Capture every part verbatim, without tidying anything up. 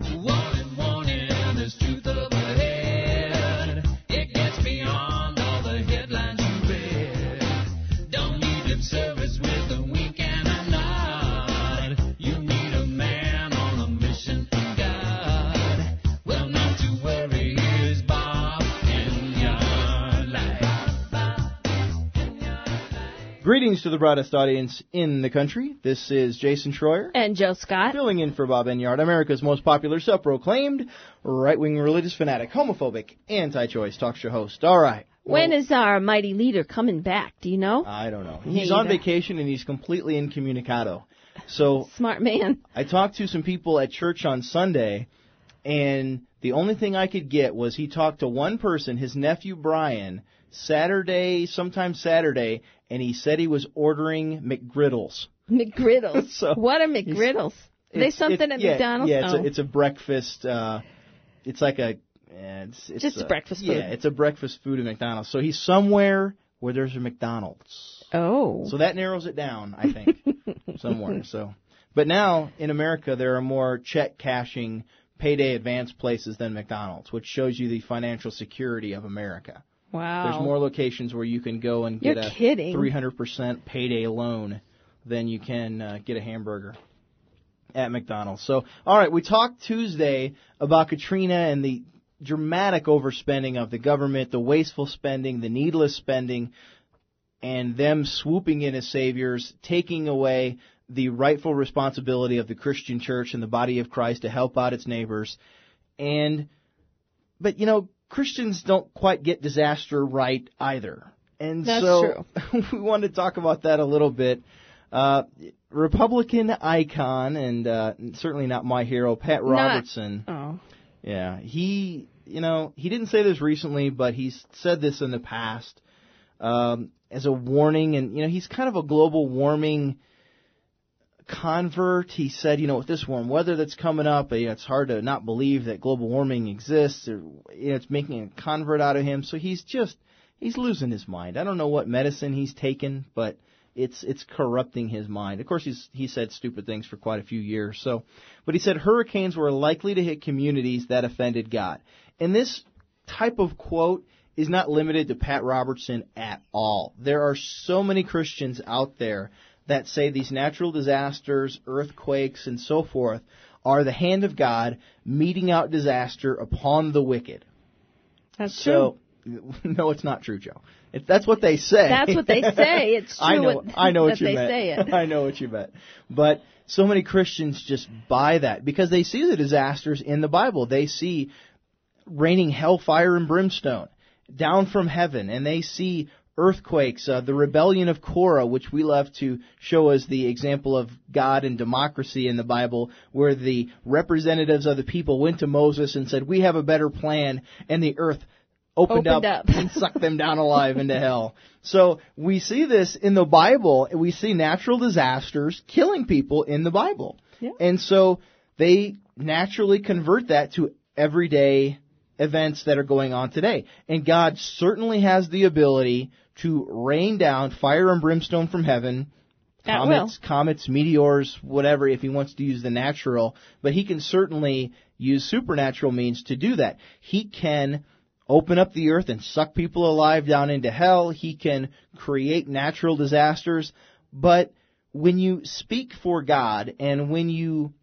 Warning, warning, there's truth up ahead. It gets beyond all the headlines you read. Don't need lip service with a wink and a nod. You need a man on a mission from God. Well, not to worry, here's Bob in your life. Greetings to the broadest audience in the country. This is Jason Schroyer. And Joe Scott. Filling in for Bob Enyard, America's most popular, self-proclaimed, right-wing religious fanatic, homophobic, anti-choice talk show host. All right. When well, is our mighty leader coming back? Do you know? I don't know. Me He's on either. vacation and he's completely incommunicado. So Smart man. I talked to some people at church on Sunday, and the only thing I could get was he talked to one person, his nephew Brian, Saturday, sometime Saturday, and he said he was ordering McGriddles. McGriddles. So what are McGriddles? Are they It's- something it's- at yeah, McDonald's? Yeah, it's, oh. a, it's a breakfast. Uh, it's like a. eh, It's, it's Just a, breakfast food. Yeah, it's a breakfast food at McDonald's. So he's somewhere where there's a McDonald's. oh. So that narrows it down, I think, somewhere. So, but now in America there are more check cashing, payday advance places than McDonald's, which shows you the financial security of America. Wow. There's more locations where you can go and get You're a kidding. three hundred percent payday loan than you can uh, get a hamburger at McDonald's. So, all right, we talked Tuesday about Katrina and the dramatic overspending of the government, the wasteful spending, the needless spending, and them swooping in as saviors, taking away the rightful responsibility of the Christian church and the body of Christ to help out its neighbors. And, but, you know, Christians don't quite get disaster right either. And That's so we want to talk about that a little bit. Uh, Republican icon, and uh, certainly not my hero, Pat Robertson. Oh. Yeah, he, you know, he didn't say this recently, but he's said this in the past um, as a warning. And, you know, he's kind of a global warming convert. He said, you know, with this warm weather that's coming up, you know, it's hard to not believe that global warming exists. Or, you know, it's making a convert out of him. So he's just, he's losing his mind. I don't know what medicine he's taken, but it's it's corrupting his mind. Of course, he's he said stupid things for quite a few years. So, but he said hurricanes were likely to hit communities that offended God. And this type of quote is not limited to Pat Robertson at all. There are so many Christians out there that say these natural disasters, earthquakes, and so forth are the hand of God meting out disaster upon the wicked. That's So, no, it's not true, Joe. It, that's what they say. That's what they say. It's true I know. what- I know what that you they meant. say it. I know what you meant. But so many Christians just buy that because they see the disasters in the Bible. They see raining hellfire and brimstone down from heaven, and they see earthquakes, uh, the rebellion of Korah, which we love to show as the example of God and democracy in the Bible, where the representatives of the people went to Moses and said, we have a better plan, and the earth opened, Opened up, up. and sucked them down alive into hell. So we see this in the Bible. We see natural disasters killing people in the Bible. Yeah. And so they naturally convert that to everyday events that are going on today. And God certainly has the ability to rain down fire and brimstone from heaven, At comets, will. comets, meteors, whatever, if he wants to use the natural. But he can certainly use supernatural means to do that. He can open up the earth and suck people alive down into hell. He can create natural disasters. But when you speak for God and when you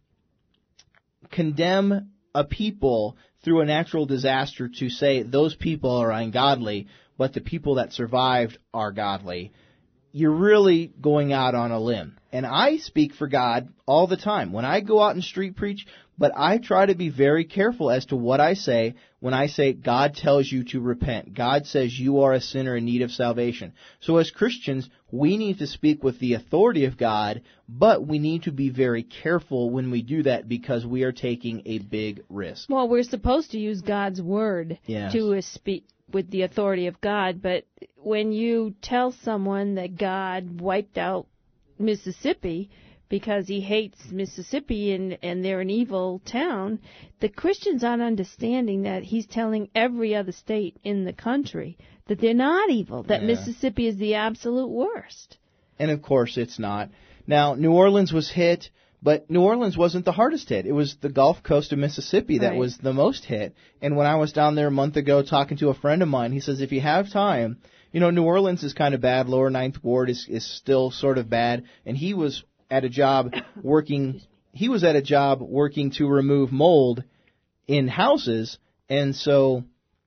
condemn a people through a natural disaster to say those people are ungodly, but the people that survived are godly, you're really going out on a limb. And I speak for God all the time when I go out and street preach, but I try to be very careful as to what I say when I say God tells you to repent. God says you are a sinner in need of salvation. So as Christians, we need to speak with the authority of God, but we need to be very careful when we do that because we are taking a big risk. Well, we're supposed to use God's word Yes. to uh, speak with the authority of God, but when you tell someone that God wiped out Mississippi because he hates Mississippi and, and they're an evil town, the Christians aren't understanding that he's telling every other state in the country that they're not evil, that Yeah. Mississippi is the absolute worst. And of course it's not. Now, New Orleans was hit, But New Orleans wasn't the hardest hit. It was the Gulf Coast of Mississippi that Right. was the most hit. And when I was down there a month ago talking to a friend of mine, he says, if you have time, you know, New Orleans is kind of bad. Lower Ninth Ward is, is still sort of bad. And he was at a job working, he was at a job working to remove mold in houses. And so,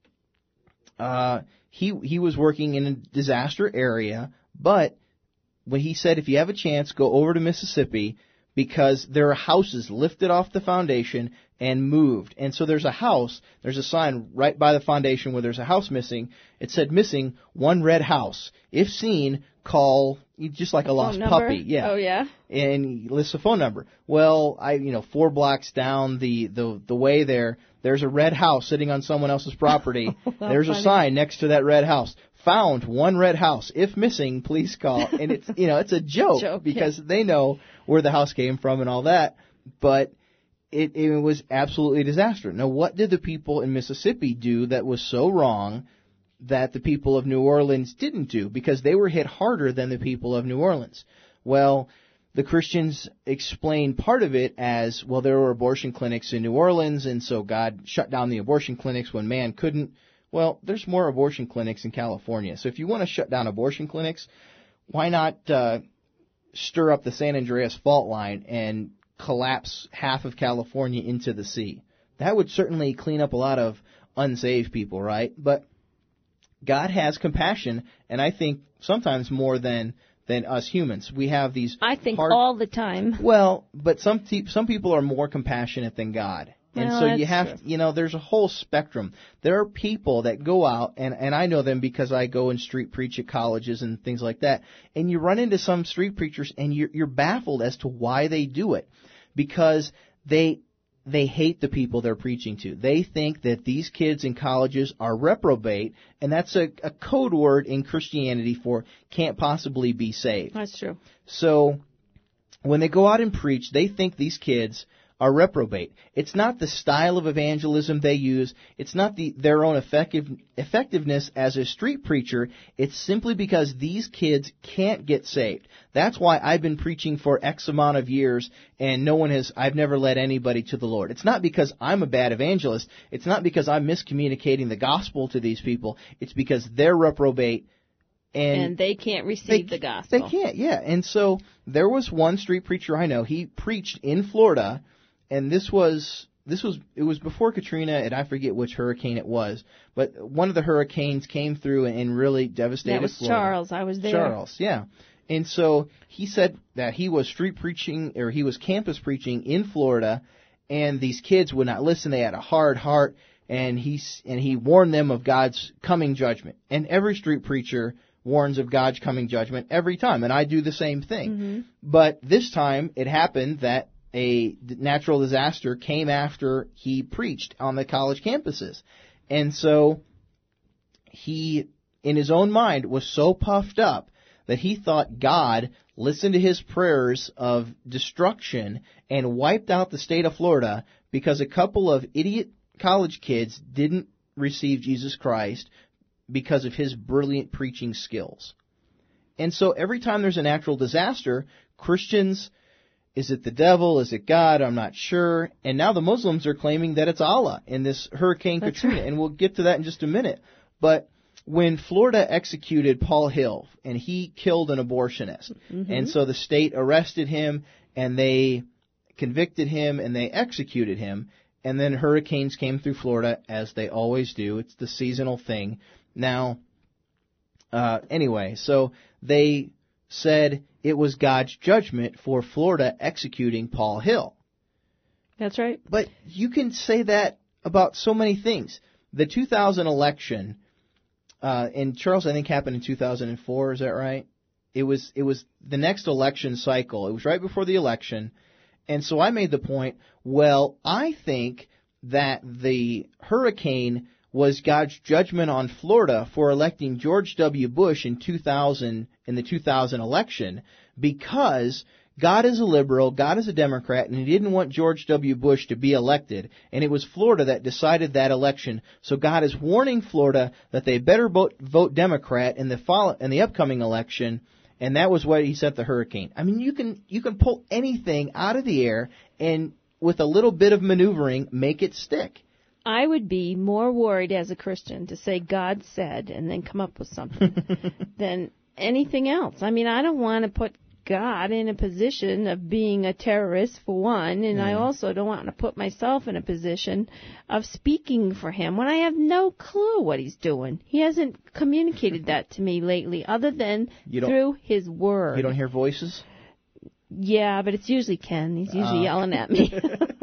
uh, he, he was working in a disaster area. But when he said, if you have a chance, go over to Mississippi, because there are houses lifted off the foundation and moved. And so there's a house, there's a sign right by the foundation where there's a house missing. It said, missing one red house. If seen, call, just like a lost Phone number? puppy. Yeah. Oh, yeah? And he lists a phone number. Well, I, you know, four blocks down the, the, the way there, there's a red house sitting on someone else's property. There's funny. a sign next to that red house. Found one red house. If missing, please call. And it's, you know, it's a joke, Joke, because they know where the house came from and all that. But it, it was absolutely disastrous. Now, what did the people in Mississippi do that was so wrong that the people of New Orleans didn't do? Because they were hit harder than the people of New Orleans. Well, the Christians explain part of it as, well, there were abortion clinics in New Orleans, and so God shut down the abortion clinics when man couldn't. Well, there's more abortion clinics in California. So if you want to shut down abortion clinics, why not uh, stir up the San Andreas fault line and collapse half of California into the sea? That would certainly clean up a lot of unsaved people, right? But God has compassion, and I think sometimes more than than us humans. We have these I think hard, all the time. well, but some te- some people are more compassionate than God. And Well, so you that's have, true. you know, there's a whole spectrum. There are people that go out, and, and I know them because I go and street preach at colleges and things like that, and you run into some street preachers, and you're, you're baffled as to why they do it. Because they they hate the people they're preaching to. They think that these kids in colleges are reprobate, and that's a, a code word in Christianity for can't possibly be saved. That's true. So when they go out and preach, they think these kids are reprobate. It's not the style of evangelism they use. It's not the, their own effective, effectiveness as a street preacher. It's simply because these kids can't get saved. That's why I've been preaching for X amount of years, and no one has, I've never led anybody to the Lord. It's not because I'm a bad evangelist. It's not because I'm miscommunicating the gospel to these people. It's because they're reprobate. And, And they can't receive they, the gospel. They can't, yeah. And so there was one street preacher I know. He preached in Florida, and this was this was it was before Katrina, and I forget which hurricane it was, but one of the hurricanes came through and really devastated That was Florida. Charles. I was there. Charles, yeah. And so he said that he was street preaching, or he was campus preaching in Florida, and these kids would not listen. They had a hard heart, and he and he warned them of God's coming judgment. And every street preacher warns of God's coming judgment every time, and I do the same thing. Mm-hmm. But this time it happened that a natural disaster came after he preached on the college campuses. And so he, in his own mind, was so puffed up that he thought God listened to his prayers of destruction and wiped out the state of Florida because a couple of idiot college kids didn't receive Jesus Christ because of his brilliant preaching skills. And so every time there's a natural disaster, Christians, is it the devil? Is it God? I'm not sure. And now the Muslims are claiming that it's Allah in this Hurricane That's Katrina. right. And we'll get to that in just a minute. But when Florida executed Paul Hill, and he killed an abortionist, Mm-hmm. and so the state arrested him, and they convicted him, and they executed him, and then hurricanes came through Florida, as they always do. It's the seasonal thing. Now, uh, anyway, so they said it was God's judgment for Florida executing Paul Hill. That's right. But you can say that about so many things. The two thousand election, uh, and Charles, I think happened in two thousand four. Is that right? It was it was the next election cycle. It was right before the election, and so I made the point. Well, I think that the hurricane was God's judgment on Florida for electing George W. Bush in two thousand in the two thousand election, because God is a liberal, God is a Democrat, and he didn't want George W. Bush to be elected, and it was Florida that decided that election. So God is warning Florida that they better vote, vote Democrat in the follow, in the upcoming election, And that was what he sent the hurricane. I mean, you can you can pull anything out of the air and with a little bit of maneuvering make it stick. I would be more worried as a Christian to say God said and then come up with something than anything else. I mean, I don't want to put God in a position of being a terrorist, for one, and mm. I also don't want to put myself in a position of speaking for him when I have no clue what he's doing. He hasn't communicated that to me lately, other than through his word. You don't hear voices? Yeah, but it's usually Ken. He's usually uh. yelling at me.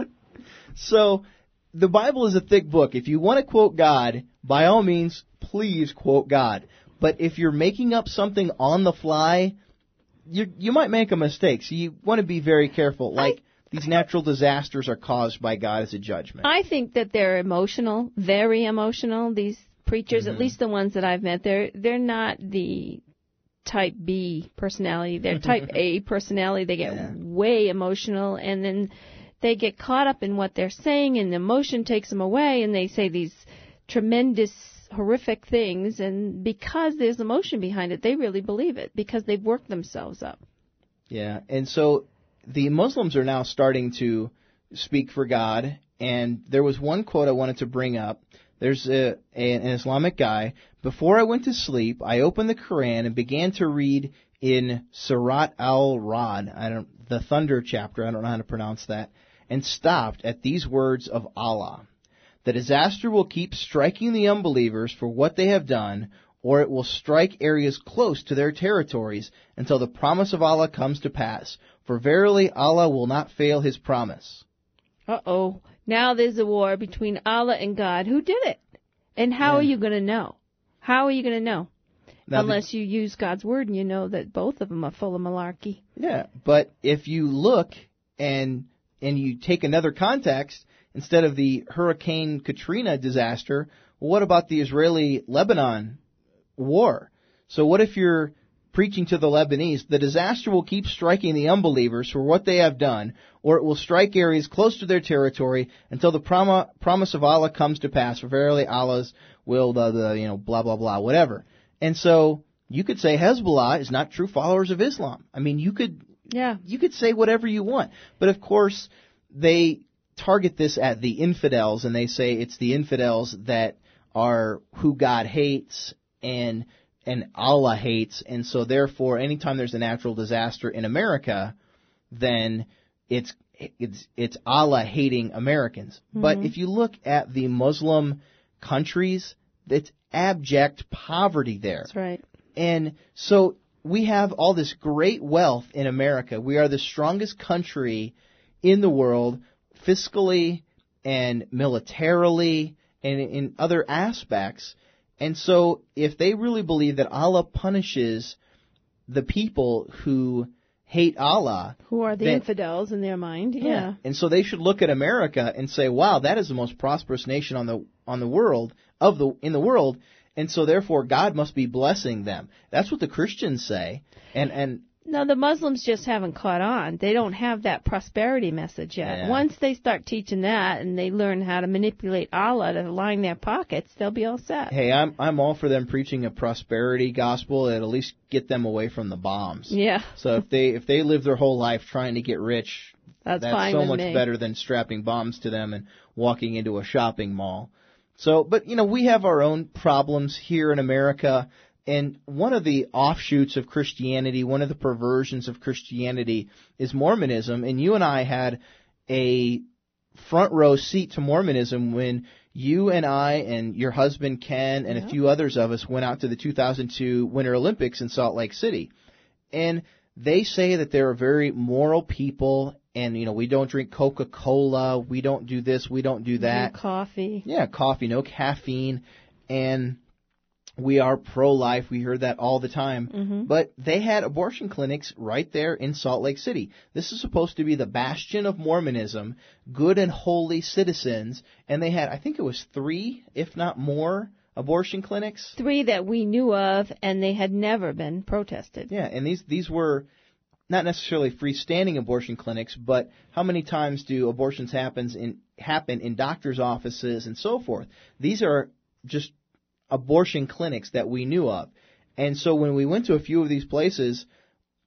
So, the Bible is a thick book. If you want to quote God, by all means, please quote God. But if you're making up something on the fly, You you might make a mistake, so you want to be very careful. Like, I, these natural disasters are caused by God as a judgment. I think that they're emotional, very emotional. These preachers, mm-hmm. at least the ones that I've met, they're they're not the type B personality. They're type A personality. They get yeah. way emotional, and then they get caught up in what they're saying, and the emotion takes them away, and they say these tremendous horrific things, and because there's emotion behind it, they really believe it because they've worked themselves up. Yeah, and so the Muslims are now starting to speak for God, and there was one quote I wanted to bring up. There's a, a, an Islamic guy. Before I went to sleep, I opened the Quran and began to read in Surat al-Ra'd, I don't, the thunder chapter, I don't know how to pronounce that, and stopped at these words of Allah. The disaster will keep striking the unbelievers for what they have done, or it will strike areas close to their territories until the promise of Allah comes to pass. For verily Allah will not fail his promise. Uh-oh. Now there's a war between Allah and God. Who did it? And how yeah. are you going to know? How are you going to know? Now Unless the, you use God's word and you know that both of them are full of malarkey. Yeah, but if you look and and you take another context, instead of the Hurricane Katrina disaster, well, what about the Israeli-Lebanon war? So what if you're preaching to the Lebanese, the disaster will keep striking the unbelievers for what they have done, or it will strike areas close to their territory until the prom- promise of Allah comes to pass, for verily Allah's will, the, the, you know, blah, blah, blah, whatever. And so you could say Hezbollah is not true followers of Islam. I mean, you could, yeah. you could say whatever you want. But of course, they target this at the infidels, and they say it's the infidels that are who God hates and and Allah hates, and so therefore anytime there's a natural disaster in America, then it's it's it's Allah hating Americans. Mm-hmm. But if you look at the Muslim countries, it's abject poverty there. That's right. And so we have all this great wealth in America. We are the strongest country in the world, fiscally and militarily and in other aspects. And so if they really believe that Allah punishes the people who hate Allah, who are the then, infidels in their mind, yeah. yeah. And so they should look at America and say, wow, that is the most prosperous nation on the on the world of the in the world, and so therefore God must be blessing them. That's what the Christians say. And and No, the Muslims just haven't caught on. They don't have that prosperity message yet. Yeah. Once they start teaching that and they learn how to manipulate Allah to line their pockets, they'll be all set. Hey, I'm I'm all for them preaching a prosperity gospel and at least get them away from the bombs. Yeah. So if they if they live their whole life trying to get rich, that's, that's fine so with much me. better than strapping bombs to them and walking into a shopping mall. So, but you know, we have our own problems here in America. And one of the offshoots of Christianity, one of the perversions of Christianity is Mormonism. And you and I had a front row seat to Mormonism when you and I and your husband Ken and yeah. a few others of us went out to the two thousand two Winter Olympics in Salt Lake City. And they say that they're a very moral people. And, you know, we don't drink Coca-Cola. We don't do this. We don't do that. No coffee. Yeah, coffee, no caffeine. And we are pro-life. We heard that all the time. Mm-hmm. But they had abortion clinics right there in Salt Lake City. This is supposed to be the bastion of Mormonism, good and holy citizens. And they had, I think it was three, if not more, abortion clinics. Three that we knew of, and they had never been protested. Yeah, and these these were not necessarily freestanding abortion clinics, but how many times do abortions happens in happen in doctors' offices and so forth? These are just abortion clinics that we knew of. And so when we went to a few of these places,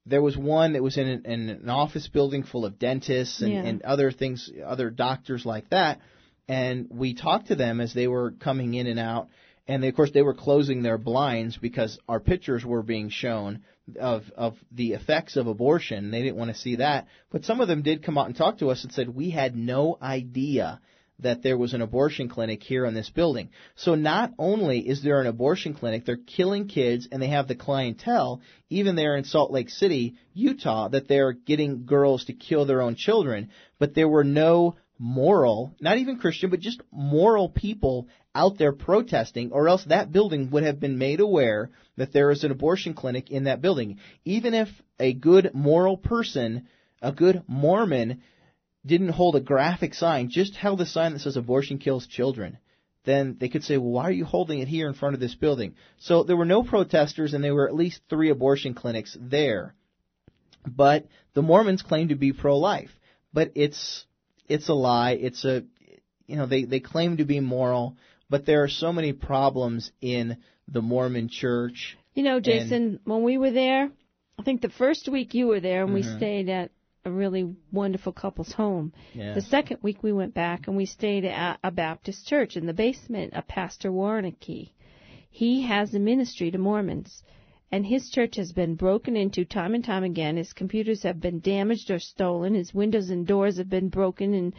there was one that was in an, in an office building full of dentists and, Yeah. and other things, other doctors like that. And we talked to them as they were coming in and out. And they, of course, they were closing their blinds because our pictures were being shown of of the effects of abortion. They didn't want to see that. But some of them did come out and talk to us and said, we had no idea that there was an abortion clinic here in this building. So not only is there an abortion clinic, they're killing kids, and they have the clientele, even there in Salt Lake City, Utah, that they're getting girls to kill their own children. But there were no moral, not even Christian, but just moral people out there protesting, or else that building would have been made aware that there is an abortion clinic in that building. Even if a good moral person, a good Mormon, didn't hold a graphic sign, just held a sign that says abortion kills children, then they could say, well, why are you holding it here in front of this building? So there were no protesters, and there were at least three abortion clinics there. But the Mormons claim to be pro-life. But it's it's a lie. It's a, you know, they, they claim to be moral, but there are so many problems in the Mormon church. You know, Jason, And, when we were there, I think the first week you were there, and we Mhm. stayed at a really wonderful couple's home. yeah. The second week we went back, and we stayed at a Baptist church in the basement of Pastor Warnicki. He has a ministry to Mormons, and his church has been broken into time and time again. His computers have been damaged or stolen. His windows and doors have been broken in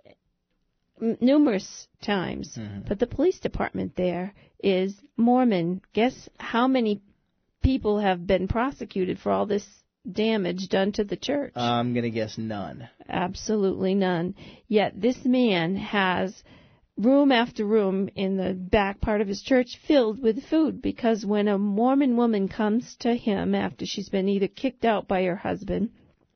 m- numerous times. Mhm. But the police department there is Mormon. Guess how many people have been prosecuted for all this damage done to the church? I'm going to guess none. Absolutely none. Yet this man has room after room in the back part of his church filled with food, because when a Mormon woman comes to him after she's been either kicked out by her husband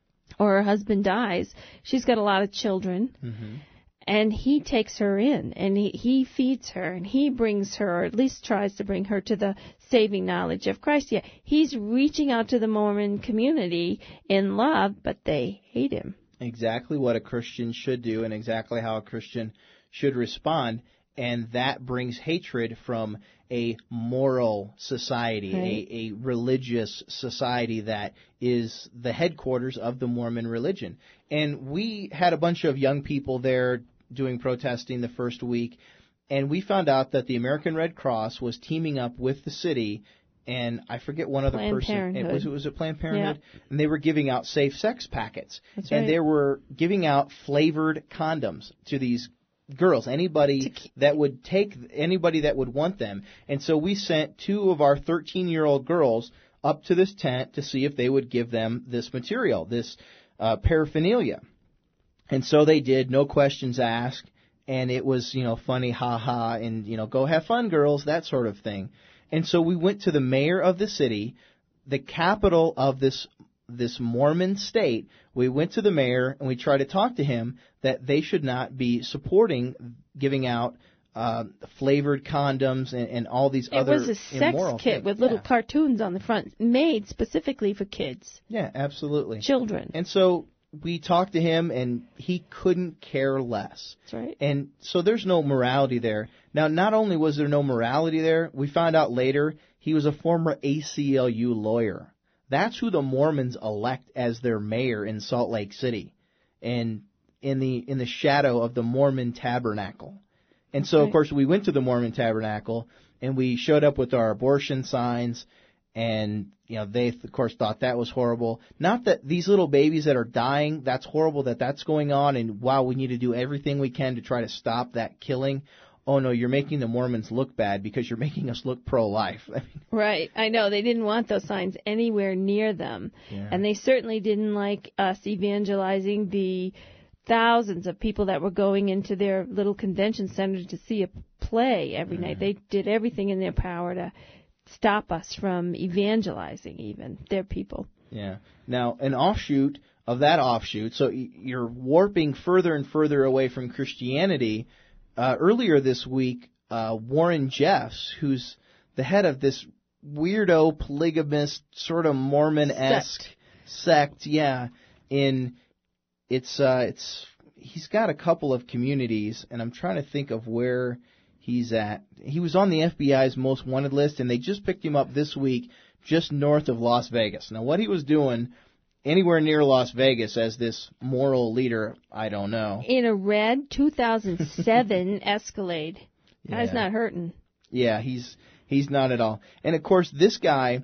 or her husband dies, she's got a lot of children. Mm-hmm. And he takes her in, and he, he feeds her, and he brings her, or at least tries to bring her to the saving knowledge of Christ. Yeah, he's reaching out to the Mormon community in love, but they hate him. Exactly what a Christian should do, and exactly how a Christian should respond. And that brings hatred from a moral society, Right. a, a religious society that is the headquarters of the Mormon religion. And we had a bunch of young people there doing protesting the first week, and we found out that the American Red Cross was teaming up with the city, and I forget one other Planned person. Parenthood. It was, it was a Planned Parenthood, and they were giving out safe sex packets. That's and right. they were giving out flavored condoms to these girls, anybody To keep- that would take, anybody that would want them. And so we sent two of our thirteen-year-old girls up to this tent to see if they would give them this material, this uh, paraphernalia. And so they did, no questions asked, and it was, you know, funny, ha ha, and, you know, go have fun, girls, that sort of thing. And so we went to the mayor of the city, the capital of this this Mormon state. We went to the mayor and we tried to talk to him that they should not be supporting giving out uh, flavored condoms and, and all these It other was a sex immoral kit things. with little Yeah. cartoons on the front, made specifically for kids, Yeah, absolutely. children. And so we talked to him, and he couldn't care less. That's right. And so there's no morality there. Now, not only was there no morality there, we found out later he was a former A C L U lawyer. That's who the Mormons elect as their mayor in Salt Lake City, and in the in the shadow of the Mormon Tabernacle. And so, of Right. course, we went to the Mormon Tabernacle, and we showed up with our abortion signs, and, you know, they, of course, thought that was horrible. Not that these little babies that are dying, that's horrible that that's going on, and, wow, we need to do everything we can to try to stop that killing. Oh, no, you're making the Mormons look bad because you're making us look pro-life. I mean, Right. I know. They didn't want those signs anywhere near them. Yeah. And they certainly didn't like us evangelizing the thousands of people that were going into their little convention center to see a play every night. They did everything in their power to stop us from evangelizing even their people. Yeah. Now, an offshoot of that offshoot, so y- you're warping further and further away from Christianity. Uh, earlier this week, uh, Warren Jeffs, who's the head of this weirdo, polygamist, sort of Mormon-esque Sect. sect, yeah, in it's uh, it's he's got a couple of communities, and I'm trying to think of where he's at. He was on the F B I's most wanted list, and they just picked him up this week just north of Las Vegas. Now, what he was doing anywhere near Las Vegas as this moral leader, I don't know. In a red two thousand seven Escalade. Guy's Yeah. not hurting. Yeah, he's he's not at all. And of course, this guy,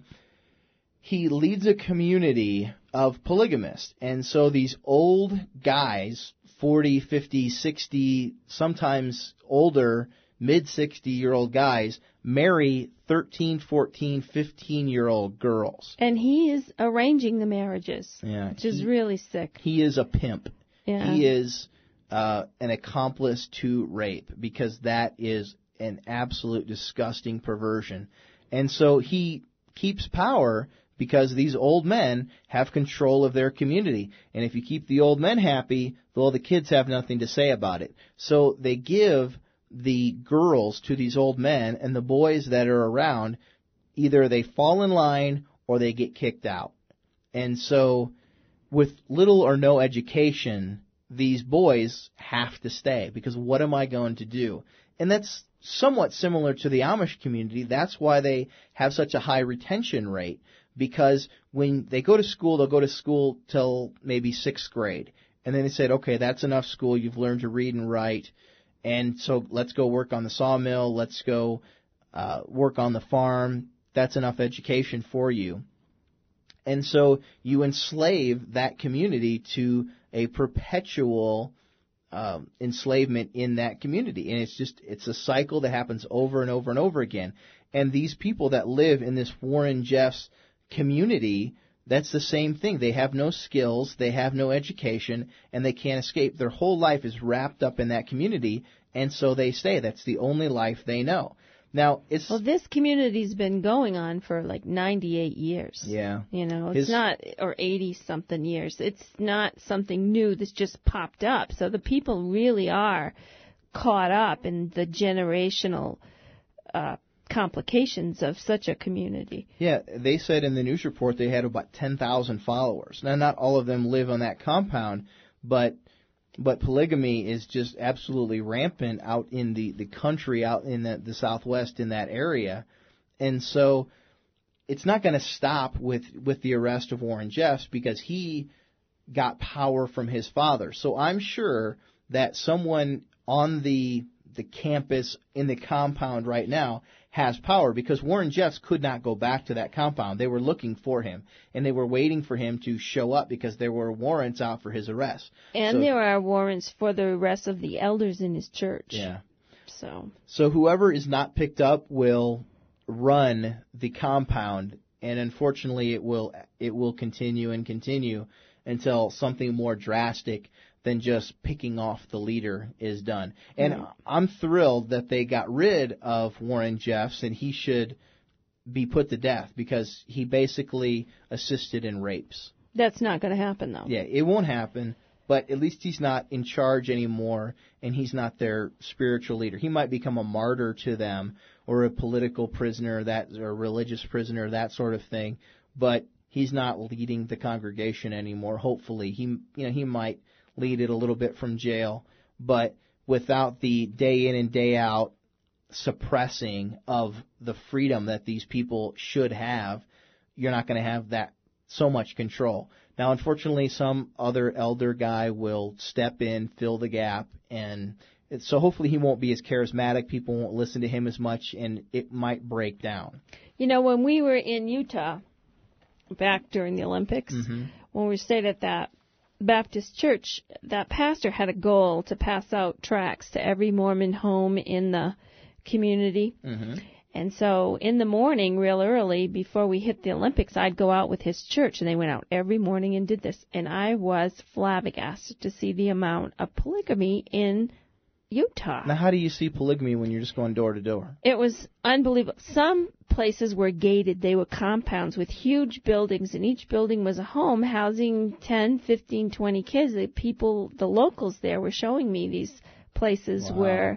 he leads a community of polygamists. And so these old guys, forty, fifty, sixty, sometimes older, mid sixty-year-old guys, marry thirteen, fourteen, fifteen-year-old girls. And he is arranging the marriages, Yeah, which is he- really sick. He is a pimp. Yeah. He is uh, an accomplice to rape, because that is an absolute disgusting perversion. And so he keeps power because these old men have control of their community. And if you keep the old men happy, well, the kids have nothing to say about it. So they give the girls to these old men, and the boys that are around, either they fall in line or they get kicked out. And so with little or no education, these boys have to stay, because what am I going to do? And that's somewhat similar to the Amish community. That's why they have such a high retention rate, because when they go to school, they'll go to school till maybe sixth grade. And then they said, okay, that's enough school. You've learned to read and write. And so let's go work on the sawmill. Let's go uh, work on the farm. That's enough education for you. And so you enslave that community to a perpetual um, enslavement in that community. And it's just, it's a cycle that happens over and over and over again. And these people that live in this Warren Jeffs community, that's the same thing. They have no skills, they have no education, and they can't escape. Their whole life is wrapped up in that community, and so they stay. That's the only life they know. Now, it's... Well, this community's been going on for like ninety-eight years. Yeah. You know, it's His- not, or eighty-something years. It's not something new that's just popped up. So the people really are caught up in the generational uh, complications of such a community. Yeah, they said in the news report they had about ten thousand followers. Now, not all of them live on that compound, but but polygamy is just absolutely rampant out in the, the country, out in the, the Southwest, in that area. And so it's not going to stop with, with the arrest of Warren Jeffs, because he got power from his father. So I'm sure that someone on the the campus, in the compound right now, has power, because Warren Jeffs could not go back to that compound. They were looking for him, and they were waiting for him to show up because there were warrants out for his arrest. And So- there are warrants for the rest of the elders in his church. Yeah. So, So whoever is not picked up will run the compound, and unfortunately it will it will continue and continue until something more drastic than just picking off the leader is done. And Right. I'm thrilled that they got rid of Warren Jeffs, and he should be put to death because he basically assisted in rapes. that's not going to happen, though. Yeah, it won't happen, but at least he's not in charge anymore, and he's not their spiritual leader. He might become a martyr to them, or a political prisoner, that or a religious prisoner, that sort of thing, but he's not leading the congregation anymore. Hopefully, he you know he might lead it a little bit from jail, but without the day in and day out suppressing of the freedom that these people should have, you're not going to have that so much control. Now, unfortunately, some other elder guy will step in, fill the gap, and it, so hopefully he won't be as charismatic. People won't listen to him as much, and it might break down. You know, when we were in Utah back during the Olympics, Mm-hmm. when we stayed at that Baptist church, that pastor had a goal to pass out tracts to every Mormon home in the community. Mm-hmm. And so in the morning, real early, before we hit the Olympics, I'd go out with his church, and they went out every morning and did this. And I was flabbergasted to see the amount of polygamy in Utah. Now, how do you see polygamy when you're just going door to door? It was unbelievable. Some places were gated. They were compounds with huge buildings, and each building was a home housing ten, fifteen, twenty kids. The people, the locals there were showing me these places Wow. where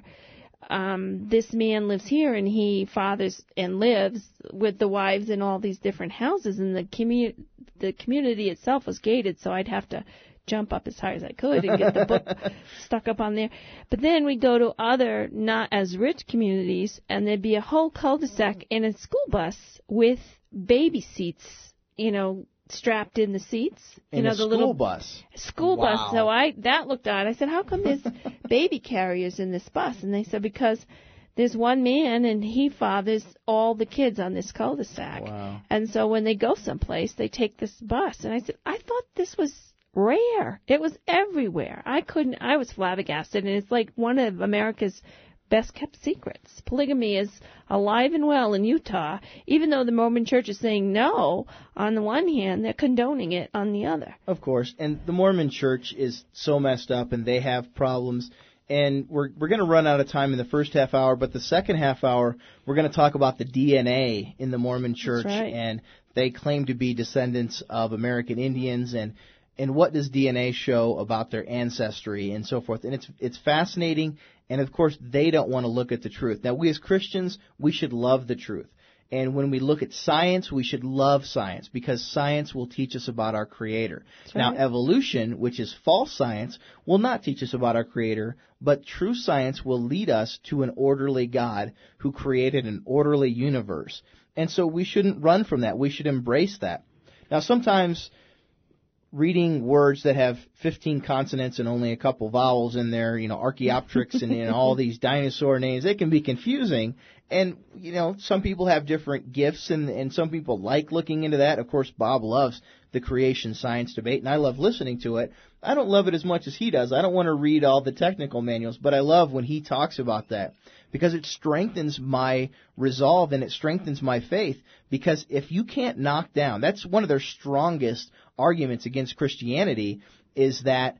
um, this man lives here, and he fathers and lives with the wives in all these different houses, and the commu- the community itself was gated, so I'd have to jump up as high as I could and get the book stuck up on there. But then we'd go to other not as rich communities, and there'd be a whole cul-de-sac and a school bus with baby seats, you know, strapped in the seats. In you know, a the school little bus. school Wow. bus. So I that looked odd. I said, how come there's baby carriers in this bus? And they said, because there's one man and he fathers all the kids on this cul-de-sac. Wow. And so when they go someplace, they take this bus. And I said, I thought this was rare. It was everywhere. I couldn't, I was flabbergasted. And it's like one of America's best kept secrets. Polygamy is alive and well in Utah, even though the Mormon Church is saying no. On the one hand, they're condoning it on the other. Of course, and the Mormon Church is so messed up, and they have problems. And we're we're going to run out of time in the first half hour, but the second half hour, we're going to talk about the D N A in the Mormon Church, That's right. and they claim to be descendants of American Indians, and and what does D N A show about their ancestry and so forth. And it's it's fascinating, and of course, they don't want to look at the truth. Now, we as Christians, we should love the truth. And when we look at science, we should love science because science will teach us about our Creator. That's Now, right. evolution, which is false science, will not teach us about our Creator, but true science will lead us to an orderly God who created an orderly universe. And so we shouldn't run from that. We should embrace that. Now, sometimes reading words that have fifteen consonants and only a couple vowels in there, you know, Archaeopteryx and, and all these dinosaur names, it can be confusing. And, you know, some people have different gifts, and, and some people like looking into that. Of course, Bob loves the creation science debate, and I love listening to it. I don't love it as much as he does. I don't want to read all the technical manuals, but I love when he talks about that because it strengthens my resolve and it strengthens my faith. Because if you can't knock down, that's one of their strongest arguments against Christianity, is that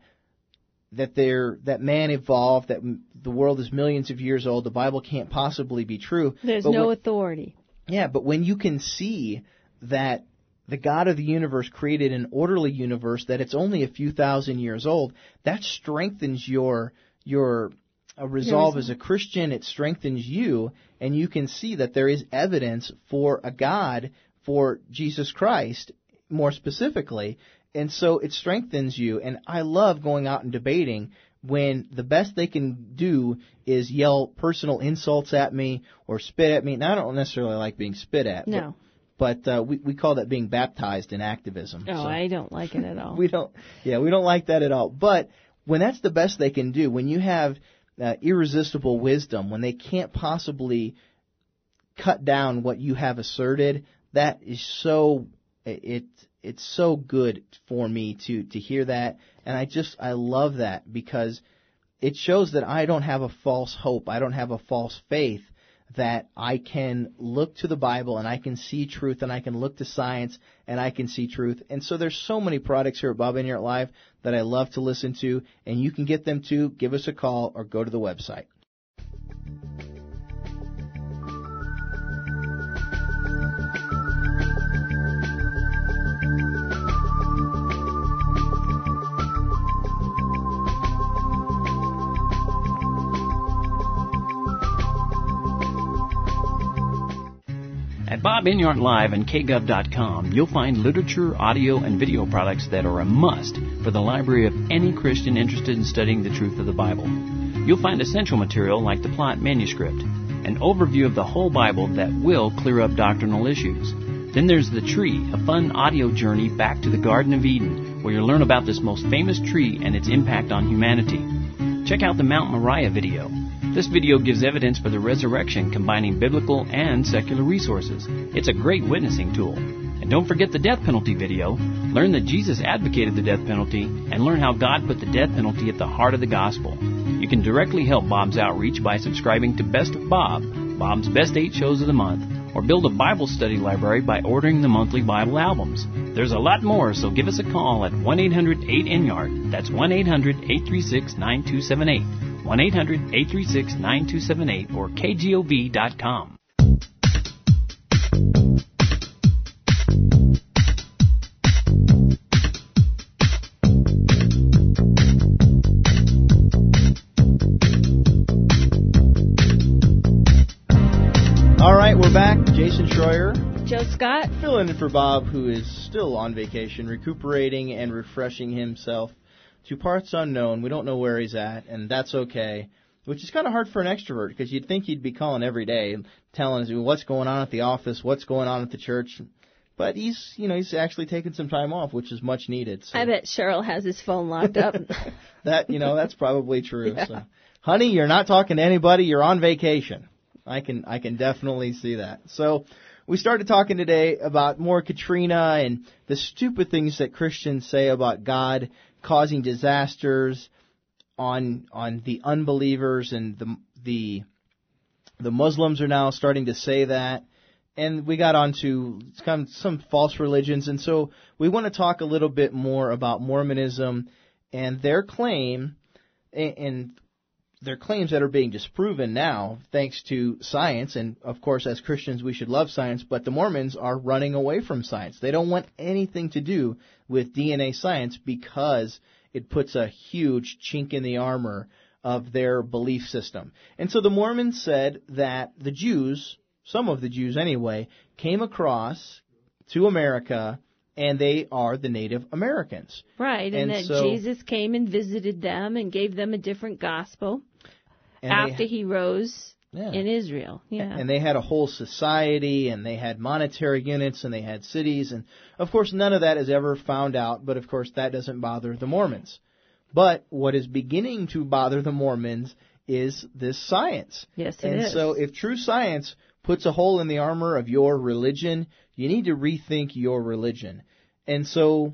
that they're, that man evolved, that m- the world is millions of years old, the Bible can't possibly be true. There's But no when- authority. Yeah, but when you can see that the God of the universe created an orderly universe, that it's only a few thousand years old, that strengthens your your uh, resolve Your as a Christian. It strengthens you, and you can see that there is evidence for a God, for Jesus Christ, more specifically. And so it strengthens you. And I love going out and debating when the best they can do is yell personal insults at me or spit at me. Now, I don't necessarily like being spit at. No. But, but uh, we, we call that being baptized in activism. Oh, So I don't like it at all. we don't, yeah, we don't like that at all. But when that's the best they can do, when you have uh, irresistible wisdom, when they can't possibly cut down what you have asserted, that is so, it it's so good for me to, to hear that. And I just, I love that because it shows that I don't have a false hope. I don't have a false faith, that I can look to the Bible and I can see truth, and I can look to science and I can see truth. And so there's so many products here at Bob Enyart Live that I love to listen to, and you can get them too. Give us a call or go to the website. At Bob Enyart Live and K Gov dot com, you'll find literature, audio, and video products that are a must for the library of any Christian interested in studying the truth of the Bible. You'll find essential material like the Plot Manuscript, an overview of the whole Bible that will clear up doctrinal issues. Then there's The Tree, a fun audio journey back to the Garden of Eden, where you'll learn about this most famous tree and its impact on humanity. Check out the Mount Moriah video. This video gives evidence for the resurrection, combining biblical and secular resources. It's a great witnessing tool. And don't forget the death penalty video. Learn that Jesus advocated the death penalty and learn how God put the death penalty at the heart of the gospel. You can directly help Bob's outreach by subscribing to Best of Bob, Bob's best eight shows of the month, or build a Bible study library by ordering the monthly Bible albums. There's a lot more, so give us a call at one eight hundred eight N Y A R D. That's one eight hundred eight three six nine two seven eight. one eight hundred eight three six nine two seven eight or K G O V dot com. All right, we're back. Jason Schroyer, Joe Scott. filling in for Bob, who is still on vacation, recuperating and refreshing himself to parts unknown. We don't know where he's at, and that's okay, which is kind of hard for an extrovert because you'd think he'd be calling every day, telling us what's going on at the office, what's going on at the church. But he's, you know, he's actually taken some time off, which is much needed. So. I bet Cheryl has his phone locked up. That, you know, that's probably true. Yeah. So, honey, you're not talking to anybody. You're on vacation. I can, I can definitely see that. So, we started talking today about more Katrina and the stupid things that Christians say about God causing disasters on on the unbelievers, and the the the Muslims are now starting to say that. And we got onto kind of some false religions, and so we want to talk a little bit more about Mormonism and their claim, and their claims that are being disproven now thanks to science. And of course, as Christians, we should love science, but the Mormons are running away from science. They don't want anything to do with D N A science because it puts a huge chink in the armor of their belief system. And so the Mormons said that the Jews, some of the Jews anyway, came across to America, and they are the Native Americans. Right, and, And that so- Jesus came and visited them and gave them a different gospel And after they, he rose Yeah. in Israel. Yeah. And they had a whole society, and they had monetary units, and they had cities. And, of course, none of that is ever found out, but, of course, that doesn't bother the Mormons. But what is beginning to bother the Mormons is this science. Yes, it and is. so if true science puts a hole in the armor of your religion, you need to rethink your religion. And so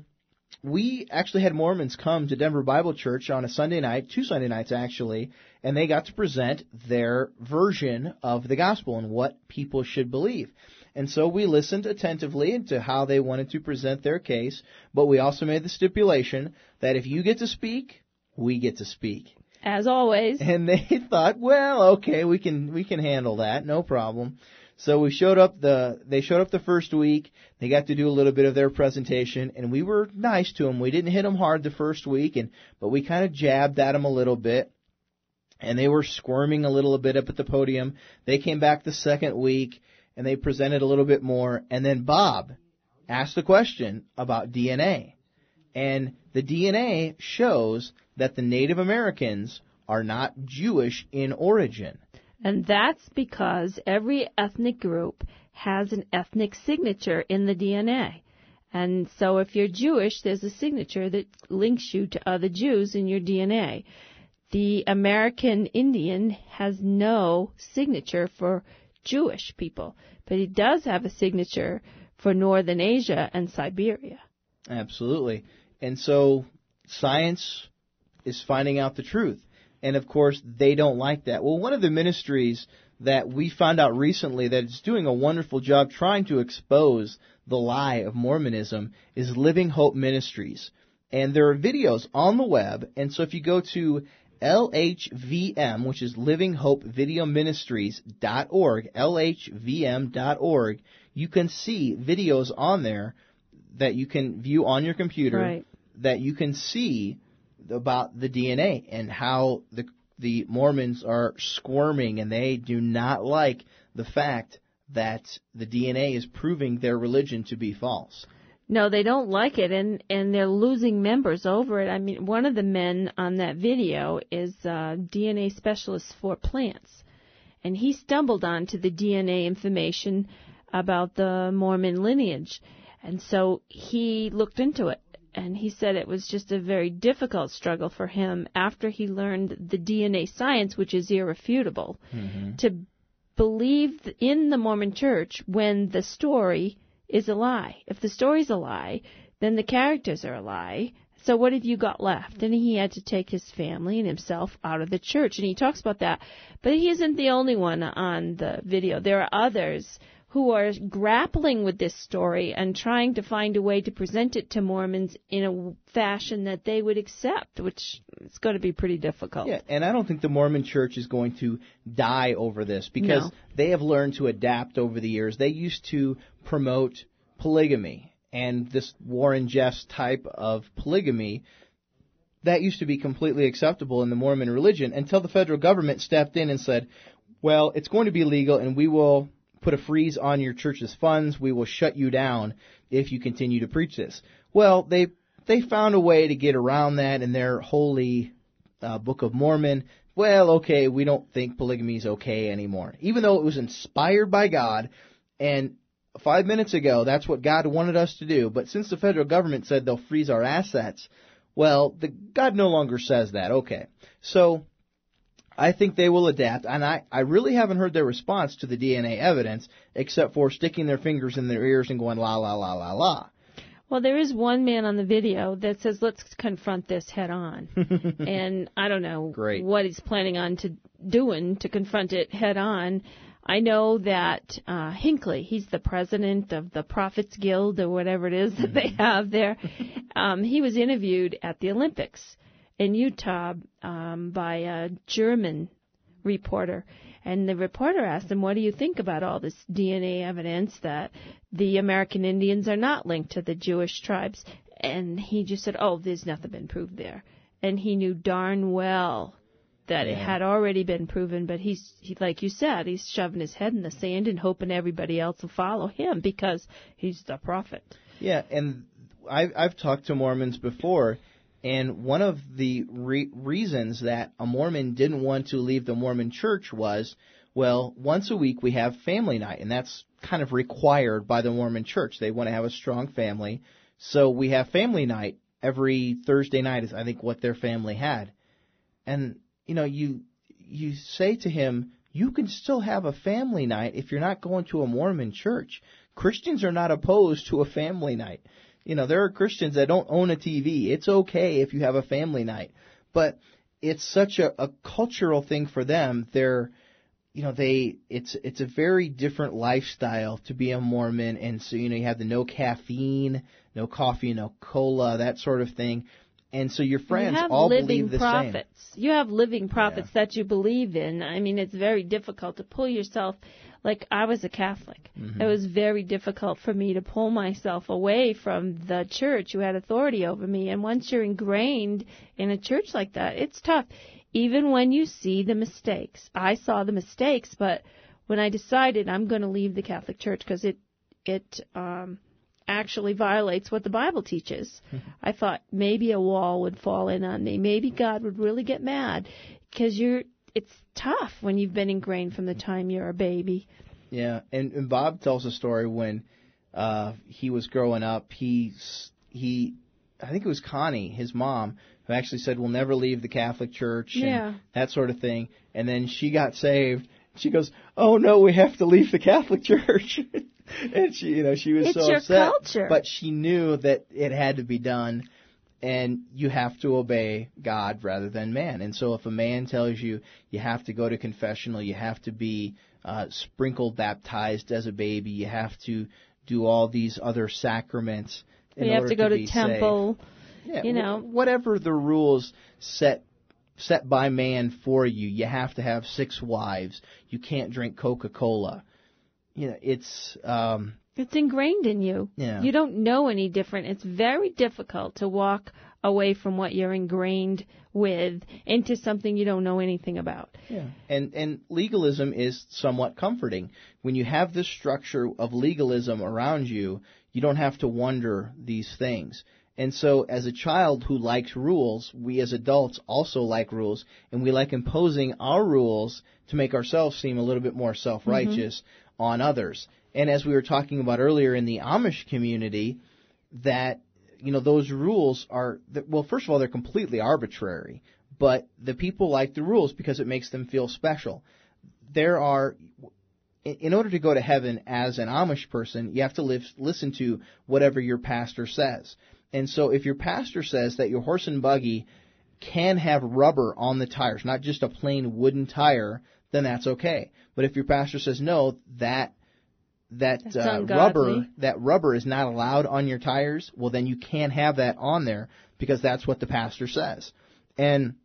we actually had Mormons come to Denver Bible Church on a Sunday night, two Sunday nights actually, and they got to present their version of the gospel and what people should believe. And so we listened attentively to how they wanted to present their case, but we also made the stipulation that if you get to speak, we get to speak. As always. And they thought, well, okay, we can we can handle that, no problem. So we showed up the they showed up the first week. They got to do a little bit of their presentation, and we were nice to them. We didn't hit them hard the first week, and but we kind of jabbed at them a little bit, and they were squirming a little bit up at the podium. They came back the second week, and they presented a little bit more, and then Bob asked a question about D N A. And the D N A shows that the Native Americans are not Jewish in origin. And that's because every ethnic group has an ethnic signature in the D N A. And so if you're Jewish, there's a signature that links you to other Jews in your D N A. The American Indian has no signature for Jewish people, but he does have a signature for Northern Asia and Siberia. Absolutely. And so science is finding out the truth. And, of course, they don't like that. Well, one of the ministries that we found out recently that is doing a wonderful job trying to expose the lie of Mormonism is Living Hope Ministries. And there are videos on the web. And so if you go to L H V M, which is Living Hope Video Ministries dot org, L H V M dot org, you can see videos on there that you can view on your computer, Right. that you can see about the D N A and how the the Mormons are squirming, and they do not like the fact that the D N A is proving their religion to be false. No, they don't like it, and, and they're losing members over it. I mean, one of the men on that video is a D N A specialist for plants, and he stumbled onto the D N A information about the Mormon lineage, and so he looked into it, and he said it was just a very difficult struggle for him after he learned the D N A science, which is irrefutable, Mm-hmm. to believe in the Mormon Church when the story is a lie. If the story's a lie, then the characters are a lie. So what have you got left? And he had to take his family and himself out of the church. And he talks about that. But he isn't the only one on the video. There are others who are grappling with this story and trying to find a way to present it to Mormons in a fashion that they would accept, which is going to be pretty difficult. Yeah, and I don't think the Mormon Church is going to die over this because No. they have learned to adapt over the years. They used to promote polygamy, and this Warren Jeffs type of polygamy, that used to be completely acceptable in the Mormon religion until the federal government stepped in and said, well, it's going to be legal, and we will put a freeze on your church's funds. We will shut you down if you continue to preach this. Well, they they found a way to get around that in their holy uh, Book of Mormon. Well, okay, we don't think polygamy is okay anymore, even though it was inspired by God. And five minutes ago, that's what God wanted us to do. But since the federal government said they'll freeze our assets, well, the, God no longer says that. Okay. So I think they will adapt. And I, I really haven't heard their response to the D N A evidence except for sticking their fingers in their ears and going la, la, la, la, la. Well, there is one man on the video that says, let's confront this head on. And I don't know Great. what he's planning on to doing to confront it head on. I know that uh, Hinckley, he's the president of the Prophets Guild or whatever it is that they have there. Um, he was interviewed at the Olympics in Utah um, by a German reporter. And the reporter asked him, what do you think about all this D N A evidence that the American Indians are not linked to the Jewish tribes? And he just said, oh, there's nothing been proved there. And he knew darn well that yeah. it had already been proven, but he's, he, like you said, he's shoving his head in the sand and hoping everybody else will follow him because he's the prophet. Yeah, and I've, I've talked to Mormons before, and one of the re- reasons that a Mormon didn't want to leave the Mormon church was, well, once a week we have family night, and that's kind of required by the Mormon church. They want to have a strong family, so we have family night every Thursday night is, I think, what their family had. And, you know, you you say to him, you can still have a family night if you're not going to a Mormon church. Christians are not opposed to a family night. You know, there are Christians that don't own a T V. It's okay if you have a family night. But it's such a, a cultural thing for them. They're, you know, they it's it's a very different lifestyle to be a Mormon. And so, you know, you have the no caffeine, no coffee, no cola, that sort of thing. And so your friends you all living believe the prophets. same. You have living prophets Yeah. that you believe in. I mean, it's very difficult to pull yourself. Like, I was a Catholic. Mm-hmm. It was very difficult for me to pull myself away from the church who had authority over me. And once you're ingrained in a church like that, it's tough. Even when you see the mistakes. I saw the mistakes, but when I decided I'm going to leave the Catholic Church because it, it, um, actually violates what the Bible teaches. Mm-hmm. I thought maybe a wall would fall in on me. Maybe God would really get mad because you're. It's tough when you've been ingrained from the time you're a baby. Yeah, and, and Bob tells a story when uh, he was growing up. He he, I think it was Connie, his mom, who actually said, "We'll never leave the Catholic Church," and yeah. that sort of thing. And then she got saved. She goes, "Oh no, we have to leave the Catholic Church." And she, you know, she was it's so your upset. Culture. But she knew that it had to be done, and you have to obey God rather than man. And so if a man tells you you have to go to confessional, you have to be uh, sprinkled, baptized as a baby, you have to do all these other sacraments in you order have to go to, be temple. Safe. Yeah, you know, whatever the rules set set by man for you, you have to have six wives. You can't drink Coca-Cola. You know, it's um, it's ingrained in you. Yeah. You don't know any different. It's very difficult to walk away from what you're ingrained with into something you don't know anything about. Yeah. And and legalism is somewhat comforting. When you have this structure of legalism around you, you don't have to wonder these things. And so as a child who likes rules, we as adults also like rules, and we like imposing our rules to make ourselves seem a little bit more self-righteous mm-hmm. on others. And as we were talking about earlier in the Amish community, that, you know, those rules are, well, first of all, they're completely arbitrary, but the people like the rules because it makes them feel special. There are, in order to go to heaven as an Amish person, you have to live, listen to whatever your pastor says. And so if your pastor says that your horse and buggy can have rubber on the tires, not just a plain wooden tire, then that's okay. But if your pastor says no, that that uh, rubber that rubber is not allowed on your tires, well then you can't have that on there because that's what the pastor says. And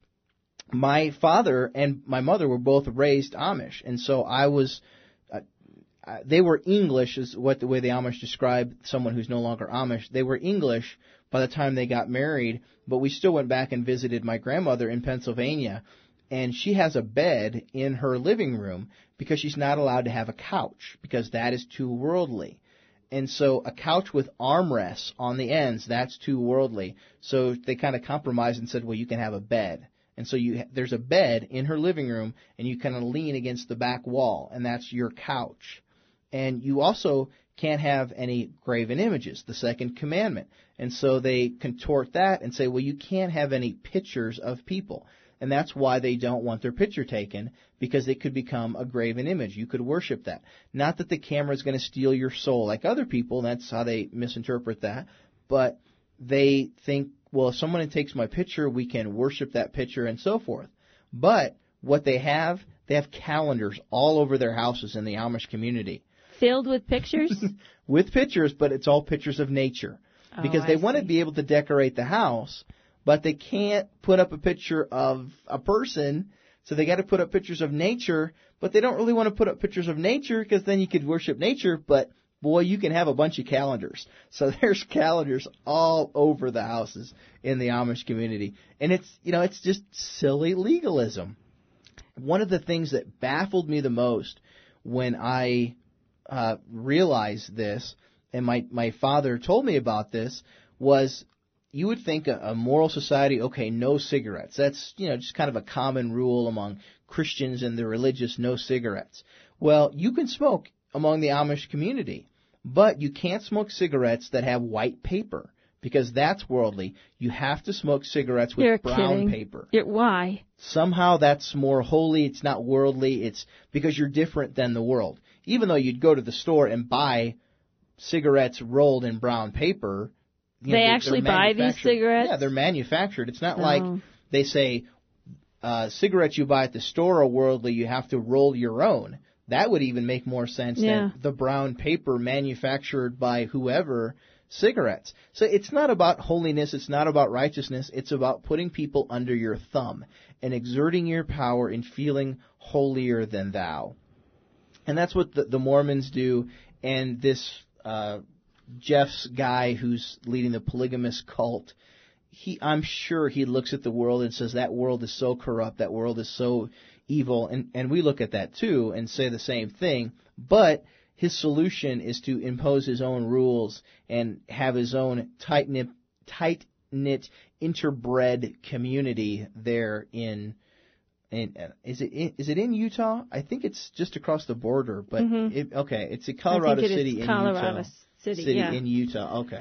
my father and my mother were both raised Amish, and so I was uh, they were English is what the way the Amish describe someone who's no longer Amish. They were English by the time they got married, but we still went back and visited my grandmother in Pennsylvania, and she has a bed in her living room because she's not allowed to have a couch because that is too worldly. And so a couch with armrests on the ends, that's too worldly. So they kind of compromised and said, well, you can have a bed. And so you there's a bed in her living room, and you kind of lean against the back wall, and that's your couch. And you also can't have any graven images, the second commandment. And so they contort that and say, well, you can't have any pictures of people. And that's why they don't want their picture taken, because it could become a graven image. You could worship that. Not that the camera is going to steal your soul like other people. That's how they misinterpret that. But they think, well, if someone takes my picture, we can worship that picture and so forth. But what they have, they have calendars all over their houses in the Amish community. Filled with pictures? With pictures, but it's all pictures of nature. Because oh, they I want see. to be able to decorate the house, but they can't put up a picture of a person, so they got to put up pictures of nature, but they don't really want to put up pictures of nature because then you could worship nature, but boy, you can have a bunch of calendars. So there's calendars all over the houses in the Amish community. And it's, you know, it's just silly legalism. One of the things that baffled me the most when I uh, realized this, and my, my father told me about this, was you would think a, a moral society, okay, no cigarettes. That's, you know, just kind of a common rule among Christians and the religious, no cigarettes. Well, you can smoke among the Amish community, but you can't smoke cigarettes that have white paper, because that's worldly. You have to smoke cigarettes with You're brown kidding. paper. You're, why? Somehow that's more holy. It's not worldly. It's because you're different than the world. Even though you'd go to the store and buy cigarettes rolled in brown paper. You They know, actually they're buy these manufactured. cigarettes? Yeah, they're manufactured. It's not Oh. like they say uh, cigarettes you buy at the store are worldly. You have to roll your own. That would even make more sense Yeah. than the brown paper manufactured by whoever cigarettes. So it's not about holiness. It's not about righteousness. It's about putting people under your thumb and exerting your power in feeling holier than thou. And that's what the, the Mormons do. And this uh, Jeff's guy who's leading the polygamous cult, he I'm sure he looks at the world and says that world is so corrupt, that world is so evil, and, and we look at that too and say the same thing, but his solution is to impose his own rules and have his own tight-knit, tight-knit interbred community there in, in is it in, is it in Utah? I think it's just across the border, but Mhm. it, okay, it's in Colorado I think it City is in Colorado Utah. City, City yeah. in Utah. Okay,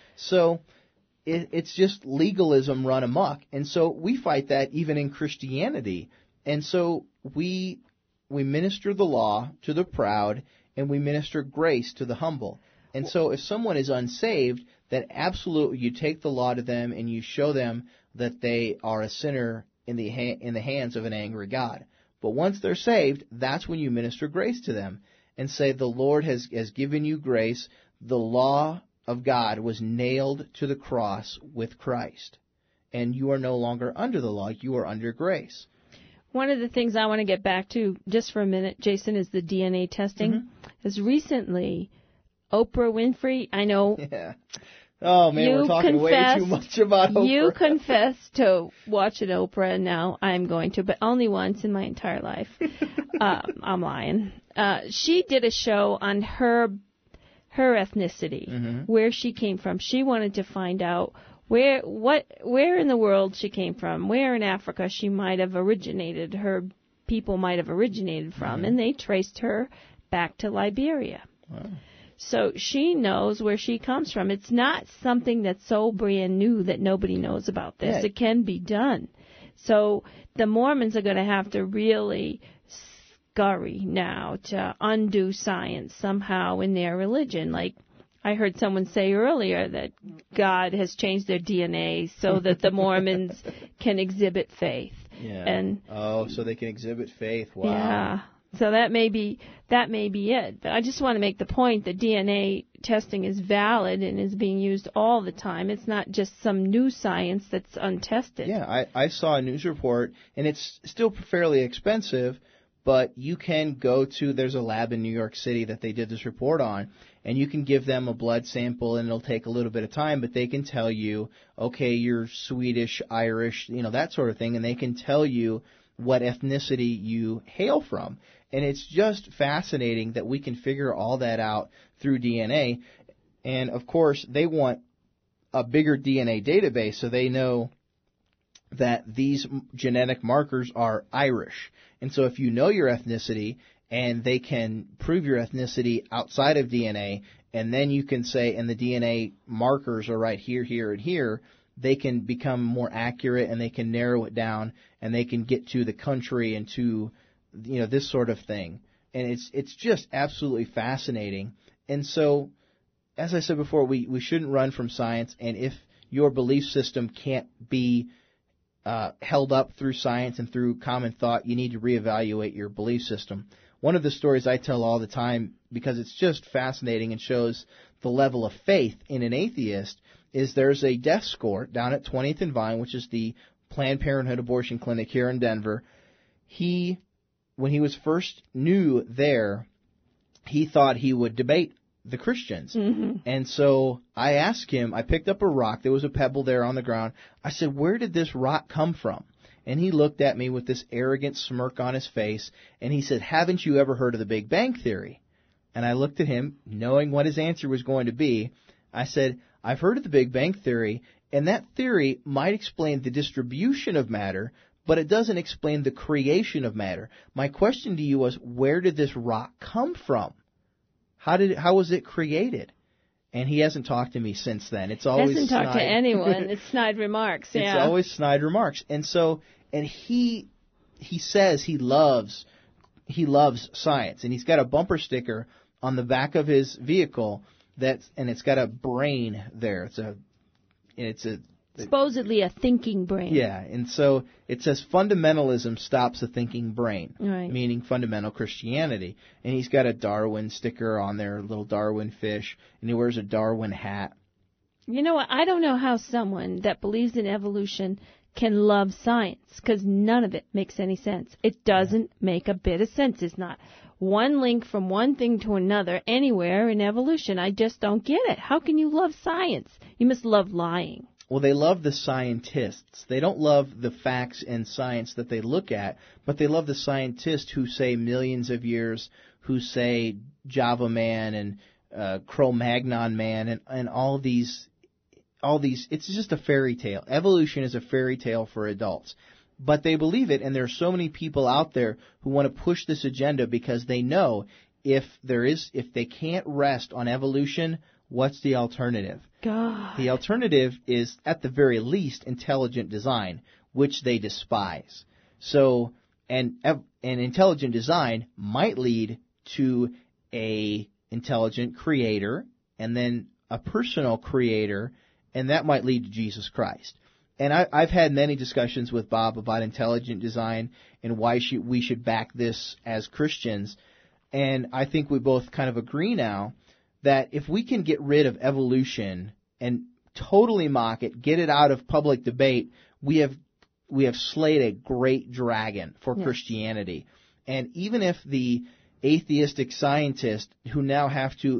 so it, it's just legalism run amok, and so we fight that even in Christianity. And so we we minister the law to the proud, and we minister grace to the humble. And so if someone is unsaved, then absolutely you take the law to them and you show them that they are a sinner in the ha- in the hands of an angry God. But once they're saved, that's when you minister grace to them and say the Lord has has given you grace. The law of God was nailed to the cross with Christ, and you are no longer under the law, you are under grace. One of the things I want to get back to just for a minute, Jason, is the D N A testing. Mm-hmm. As recently, Oprah Winfrey, I know Yeah. Oh, man, you we're talking way confessed- too much about Oprah. you confessed to watching Oprah, and now I'm going to, but only once in my entire life. uh, I'm lying. Uh, she did a show on her her ethnicity, Mm-hmm. where she came from. She wanted to find out where what where in the world she came from, where in Africa she might have originated, her people might have originated from, Mm-hmm. and they traced her back to Liberia. Wow. So she knows where she comes from. It's not something that's so brand new that nobody knows about this. Yeah. It can be done. So the Mormons are going to have to really scurry now to undo science somehow in their religion. Like I heard someone say earlier that God has changed their D N A so that the Mormons can exhibit faith. Yeah. And oh, so they can exhibit faith. Wow. yeah. So that may be that may be it. But I just want to make the point that D N A testing is valid and is being used all the time. It's not just some new science that's untested. Yeah, I, I saw a news report, and it's still fairly expensive, but you can go to, there's a lab in New York City that they did this report on, and you can give them a blood sample, and it'll take a little bit of time, but they can tell you, okay, you're Swedish, Irish, you know, that sort of thing, and they can tell you what ethnicity you hail from. And it's just fascinating that we can figure all that out through D N A. And, of course, they want a bigger D N A database so they know that these genetic markers are Irish. And so if you know your ethnicity and they can prove your ethnicity outside of D N A, and then you can say, and the D N A markers are right here, here, and here, they can become more accurate, and they can narrow it down, and they can get to the country and to, you know, this sort of thing. And it's it's just absolutely fascinating. And so, as I said before, we, we shouldn't run from science, and if your belief system can't be uh, held up through science and through common thought, you need to reevaluate your belief system. One of the stories I tell all the time, because it's just fascinating and shows the level of faith in an atheist, is there's a death score down at twentieth and Vine, which is the Planned Parenthood abortion clinic here in Denver. He, when he was first new there, he thought he would debate the Christians. Mm-hmm. And so I asked him, I picked up a rock, there was a pebble there on the ground. I said, where did this rock come from? And he looked at me with this arrogant smirk on his face, and he said, haven't you ever heard of the Big Bang Theory? And I looked at him, knowing what his answer was going to be. I said, I've heard of the Big Bang Theory, and that theory might explain the distribution of matter, but it doesn't explain the creation of matter. My question to you was, where did this rock come from? How did it, how was it created? And he hasn't talked to me since then. It's always Hasn't talked snide. to anyone. It's snide remarks. It's Yeah. always snide remarks. And so, and he he says he loves he loves science, and he's got a bumper sticker on the back of his vehicle that's and it's got a brain there. It's a it's a Supposedly a thinking brain. yeah, and so it says fundamentalism stops a thinking brain, Right. meaning fundamental Christianity. And he's got a Darwin sticker on there, a little Darwin fish, and he wears a Darwin hat. You know what? I don't know how someone that believes in evolution can love science, because none of it makes any sense. It doesn't make a bit of sense. It's not one link from one thing to another anywhere in evolution. I just don't get it. How can you love science? You must love lying. Well, they love the scientists. They don't love the facts and science that they look at, but they love the scientists who say millions of years, who say Java Man and uh, Cro-Magnon Man and, and all these, all these. It's just a fairy tale. Evolution is a fairy tale for adults. But they believe it, and there are so many people out there who want to push this agenda because they know if there is, if they can't rest on evolution, what's the alternative? God. The alternative is, at the very least, intelligent design, which they despise. So, and and intelligent design might lead to a intelligent creator, and then a personal creator, and that might lead to Jesus Christ. And I, I've had many discussions with Bob about intelligent design and why should, we should back this as Christians. And I think we both kind of agree now that if we can get rid of evolution and totally mock it, get it out of public debate, we have we have slayed a great dragon for Yeah. Christianity. And even if the atheistic scientists who now have to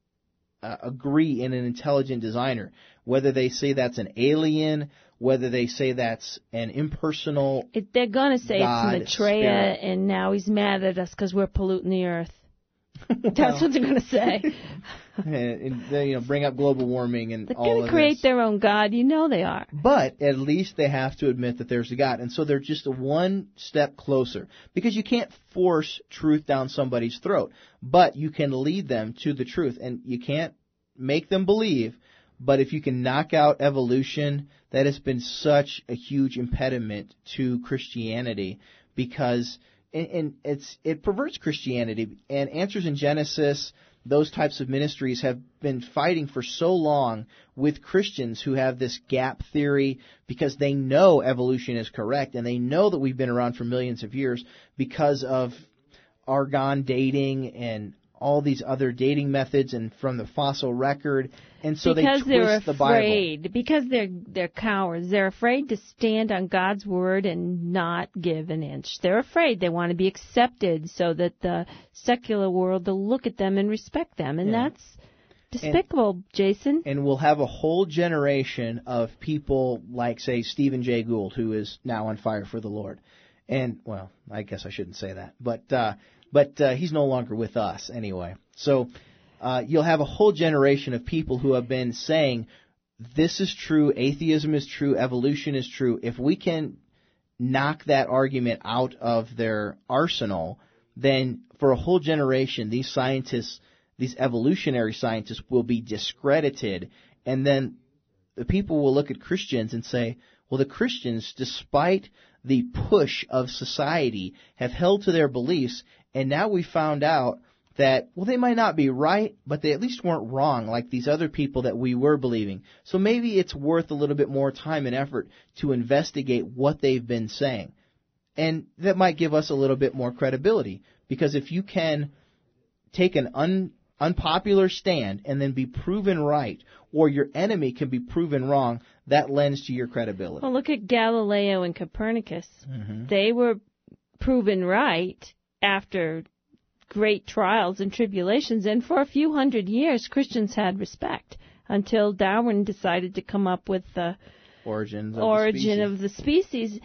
uh, agree in an intelligent designer, whether they say that's an alien, whether they say that's an impersonal It, they're going to say God, it's Maitreya, spirit. and now he's mad at us because we're polluting the earth. That's well, what they're going to say. and, and they, you know, bring up global warming and They're all going of to create this. their own God. You know they are. But at least they have to admit that there's a God. And so they're just one step closer. Because you can't force truth down somebody's throat. But you can lead them to the truth. And you can't make them believe. But if you can knock out evolution, that has been such a huge impediment to Christianity. Because and, and it's it perverts Christianity. And Answers in Genesis, those types of ministries have been fighting for so long with Christians who have this gap theory because they know evolution is correct and they know that we've been around for millions of years because of argon dating and all these other dating methods and from the fossil record. And so because they twist they're the Bible. afraid, because they're they're cowards. They're afraid to stand on God's word and not give an inch. They're afraid. They want to be accepted so that the secular world will look at them and respect them, and Yeah. that's despicable, Jason. And we'll have a whole generation of people like, say, Stephen Jay Gould, who is now on fire for the Lord. And, well, I guess I shouldn't say that. But uh, but uh, he's no longer with us anyway. So uh, you'll have a whole generation of people who have been saying, this is true, atheism is true, evolution is true. If we can knock that argument out of their arsenal, then for a whole generation, these scientists, these evolutionary scientists, will be discredited, and then the people will look at Christians and say, well, the Christians, despite the push of society, have held to their beliefs, and now we found out that, well, they might not be right, but they at least weren't wrong like these other people that we were believing. So maybe it's worth a little bit more time and effort to investigate what they've been saying. And that might give us a little bit more credibility, because if you can take an un, unpopular stand and then be proven right, or your enemy can be proven wrong, that lends to your credibility. Well, look at Galileo and Copernicus. Mm-hmm. They were proven right after great trials and tribulations, and for a few hundred years Christians had respect until Darwin decided to come up with the Origins of origin the of the species.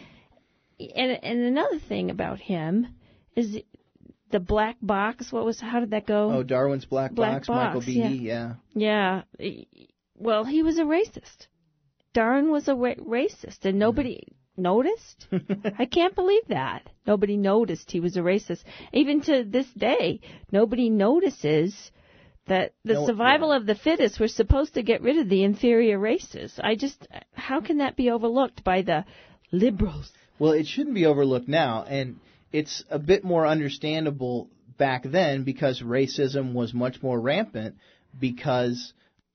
And, and another thing about him is the black box. What was? How did that go? Oh, Darwin's Black, Black Box, Box, Michael Behe, yeah. Yeah. Yeah. Well, he was a racist. Darwin was a ra- racist, and nobody noticed. I can't believe that. Nobody noticed he was a racist. Even to this day, nobody notices that the No, survival yeah. of the fittest, we're supposed to get rid of the inferior races. I just, how can that be overlooked by the liberals? Well, it shouldn't be overlooked now, and it's a bit more understandable back then because racism was much more rampant, because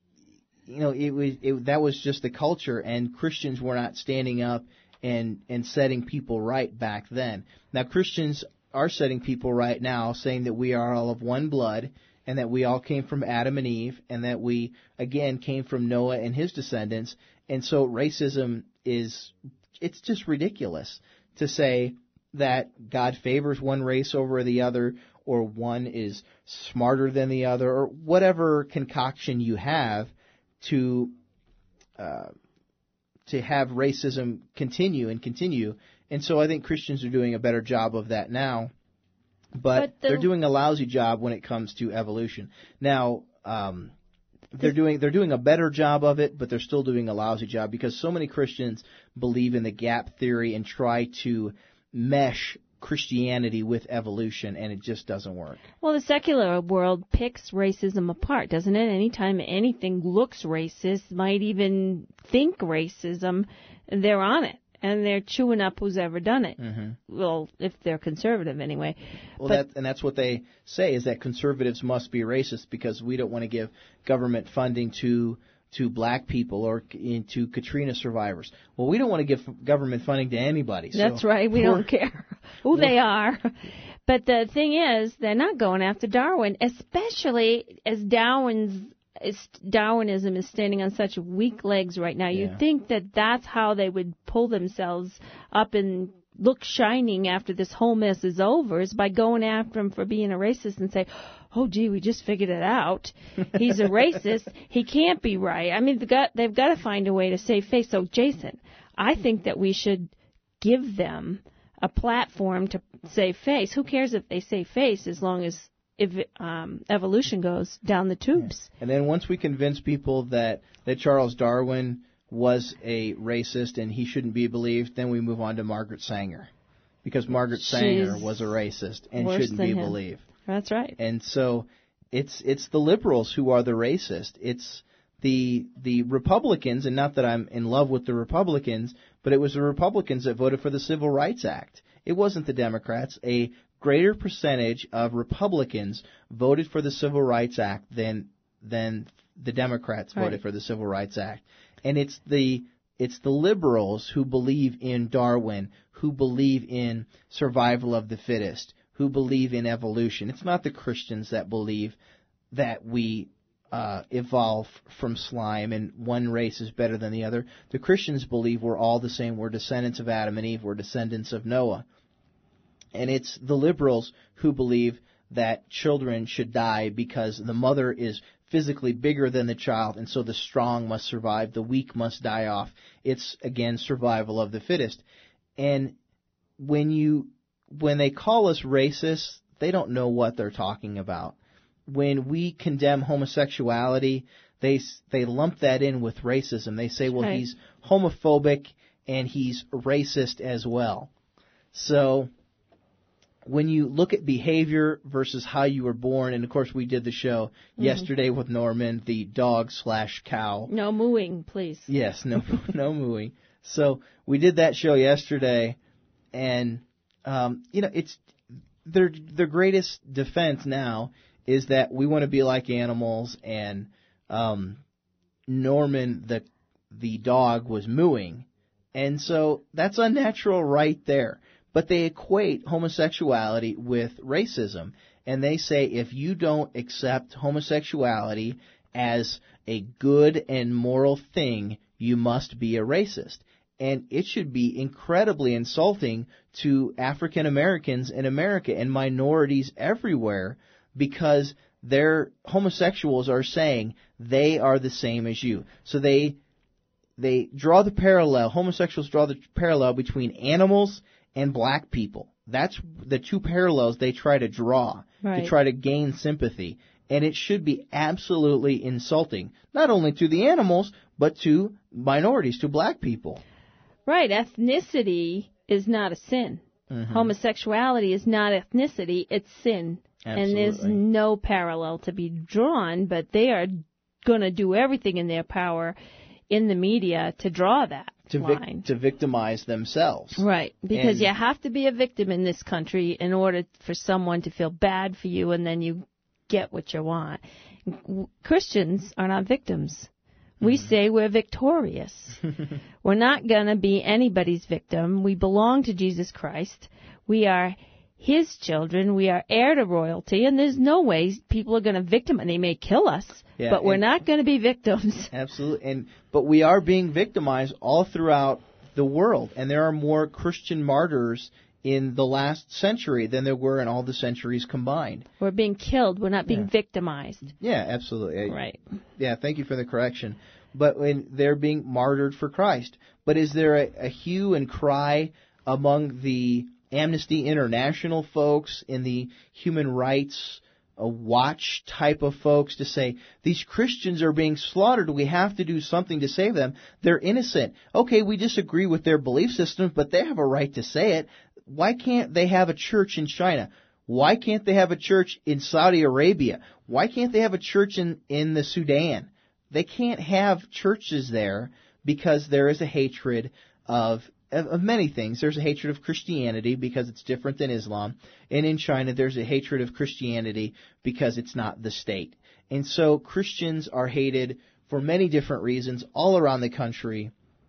you know it was it, that was just the culture, and Christians were not standing up and and setting people right back then. Now Christians are setting people right now, saying that we are all of one blood, and that we all came from Adam and Eve, and that we again came from Noah and his descendants. And so racism is, it's just ridiculous to say that God favors one race over the other, or one is smarter than the other, or whatever concoction you have to uh, to have racism continue and continue. And so I think Christians are doing a better job of that now, but, But the- they're doing a lousy job when it comes to evolution. Now, um, they're doing they're doing a better job of it, but they're still doing a lousy job because so many Christians believe in the gap theory and try to mesh Christianity with evolution, and it just doesn't work. Well, the secular world picks racism apart, doesn't it? Anytime anything looks racist, might even think racism, they're on it. And they're chewing up who's ever done it. Mm-hmm. Well, if they're conservative anyway. Well, But- that, and that's what they say, is that conservatives must be racist because we don't want to give government funding to to black people or c- to Katrina survivors. Well, we don't want to give government funding to anybody. So That's right. We we're- don't care who they are. But the thing is, they're not going after Darwin, especially as Darwin's is, Darwinism is standing on such weak legs right now. Yeah. You'd think that that's how they would pull themselves up and look shining after this whole mess is over, is by going after him for being a racist and say, oh, gee, we just figured it out. He's a racist. He can't be right. I mean, they've got, they've got to find a way to save face. So, Jason, I think that we should give them a platform to save face. Who cares if they save face as long as if um, evolution goes down the tubes? And then once we convince people that, that Charles Darwin was a racist and he shouldn't be believed, then we move on to Margaret Sanger. Because Margaret Sanger She's was a racist and worse shouldn't than be him. believed. That's right. And so it's it's the liberals who are the racist. It's the the Republicans, and not that I'm in love with the Republicans, but it was the Republicans that voted for the Civil Rights Act. It wasn't the Democrats. A greater percentage of Republicans voted for the Civil Rights Act than than the Democrats voted Right. for the Civil Rights Act. And it's the it's the liberals who believe in Darwin, who believe in survival of the fittest, who believe in evolution. It's not the Christians that believe that we uh, evolve from slime and one race is better than the other. The Christians believe we're all the same. We're descendants of Adam and Eve. We're descendants of Noah. And it's the liberals who believe that children should die because the mother is physically bigger than the child, and so the strong must survive, the weak must die off. It's, again, survival of the fittest. And when you when they call us racist, they don't know what they're talking about. When we condemn homosexuality, they they lump that in with racism. They say, well, Right. he's homophobic and he's racist as well. So when you look at behavior versus how you were born, and of course we did the show mm-hmm. yesterday with Norman, the dog slash cow. No mooing, please. Yes, no no mooing. So we did that show yesterday, and um, you know, it's their their greatest defense now is that we want to be like animals, and um, Norman the the dog was mooing, and so that's unnatural right there. But they equate homosexuality with racism, and they say if you don't accept homosexuality as a good and moral thing, you must be a racist. And it should be incredibly insulting to African Americans in America and minorities everywhere, because their homosexuals are saying they are the same as you. So they they draw the parallel, homosexuals draw the parallel between animals and black people. That's the two parallels they try to draw right. to try to gain sympathy. And it should be absolutely insulting, not only to the animals, but to minorities, to black people. Right. Ethnicity is not a sin. Mm-hmm. Homosexuality is not ethnicity, it's sin. Absolutely. And there's no parallel to be drawn, but they are going to do everything in their power in the media to draw that to line. Vic- to victimize themselves. Right. Because and you have to be a victim in this country in order for someone to feel bad for you, and then you get what you want. Christians are not victims. We mm-hmm. say we're victorious. We're not going to be anybody's victim. We belong to Jesus Christ. We are His children. We are heir to royalty, and there's no way people are going to victim, and they may kill us, yeah, but we're not going to be victims. Absolutely. And but we are being victimized all throughout the world, and there are more Christian martyrs in the last century than there were in all the centuries combined. We're being killed. We're not being yeah. victimized. Yeah, absolutely. Right. Yeah, thank you for the correction. But when they're being martyred for Christ. But is there a, a hue and cry among the Amnesty International folks, in the human rights uh, watch type of folks, to say, these Christians are being slaughtered, we have to do something to save them, they're innocent. Okay, we disagree with their belief systems, but they have a right to say it. Why can't they have a church in China? Why can't they have a church in Saudi Arabia? Why can't they have a church in, in the Sudan? They can't have churches there because there is a hatred of, of of many things. There's a hatred of Christianity because it's different than Islam. And in China, there's a hatred of Christianity because it's not the state. And so Christians are hated for many different reasons all around the country.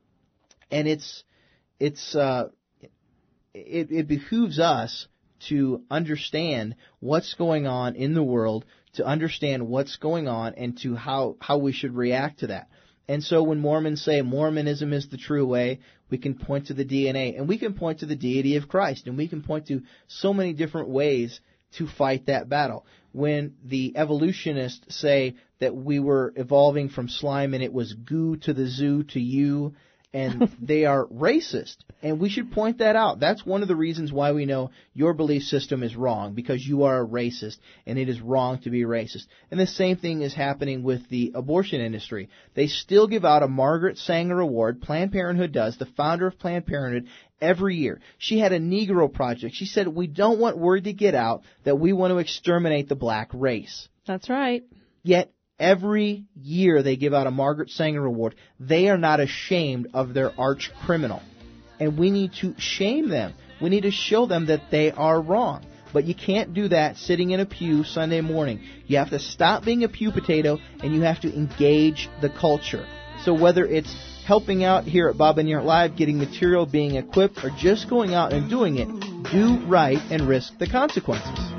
And it's it's uh, it, it behooves us to understand what's going on in the world, to understand what's going on, and to how, how we should react to that. And so when Mormons say Mormonism is the true way, we can point to the D N A, and we can point to the deity of Christ, and we can point to so many different ways to fight that battle. When the evolutionists say that we were evolving from slime and it was goo to the zoo to you, and they are racist, and we should point that out. That's one of the reasons why we know your belief system is wrong, because you are a racist, and it is wrong to be racist. And the same thing is happening with the abortion industry. They still give out a Margaret Sanger Award, Planned Parenthood does, the founder of Planned Parenthood, every year. She had a Negro Project. She said, we don't want word to get out that we want to exterminate the black race. That's right. Yet, every year they give out a Margaret Sanger Award. They are not ashamed of their arch criminal. And we need to shame them. We need to show them that they are wrong. But you can't do that sitting in a pew Sunday morning. You have to stop being a pew potato, and you have to engage the culture. So whether it's helping out here at Bob and Yart Live, getting material, being equipped, or just going out and doing it, do right and risk the consequences.